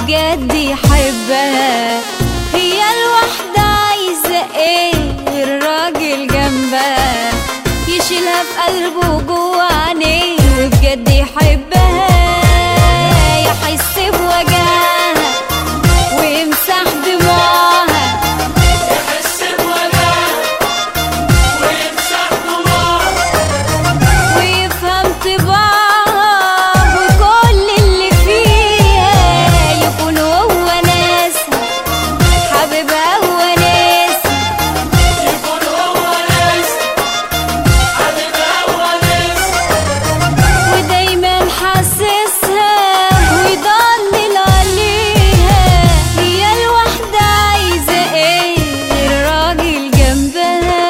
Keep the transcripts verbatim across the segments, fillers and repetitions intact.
بجد يحبها. هي الواحدة عايزة ايه؟ الراجل جنبها يشيلها في قلبه وجوه عينيه وبجد يحبها. يحس بوجعها ويمسح دموعها، يحس بوجعها ويمسح دموعها، ويفهم طباعها وكل اللي فيها، يكون هو ناسها حبيبها وناسها، يكون هو ناسها حبيبها وناسها، ودايما حاسسها ويضلل عليها. هي الواحدة عايزة ايه؟ الراجل جنبها.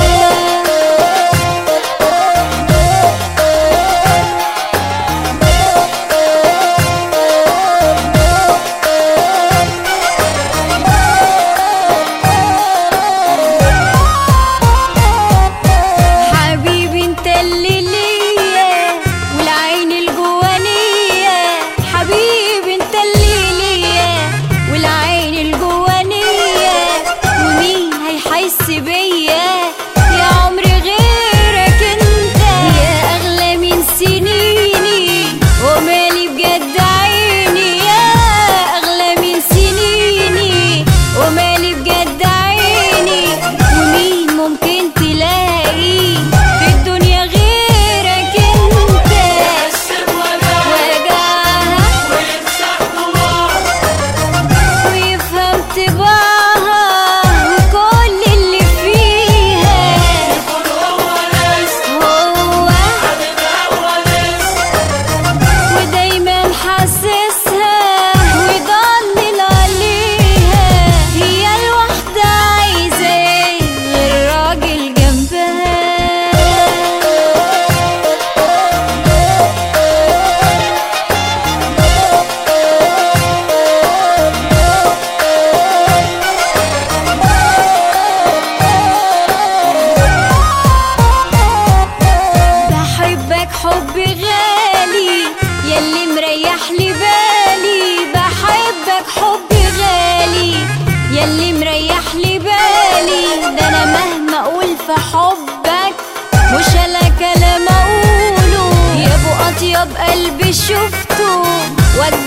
حبيبي انت اللي ليا والعين الجوانية، حبيبي انت اللي ليا والعين الجوانية، ومين هيحس بيا يا عمري غيرك انت؟ يا اغلى من سنيني ومالي بجد عيني، يا اغلى من سنيني ومالي بجد عيني، ومين ممكن تلاقي في الدنيا غيرك انت؟ يحس بوجعها وجعها ويمسح دموعها، ويفهم طباعها وكل اللي فيها، يكون هو ناسها هو حبيبها وناسها، ودايما حاسسها ويضلل عليها. هي الواحدة عايزة ايه؟ غير راجل جنبها. بحبك حب غالي ياللي مريح لي بالي، بحبك حب غالي ياللي مريح لي بالي، ده انا مهما اقول في حبك مش لا كلام اقوله، يا ابو اطيب قلبي شفته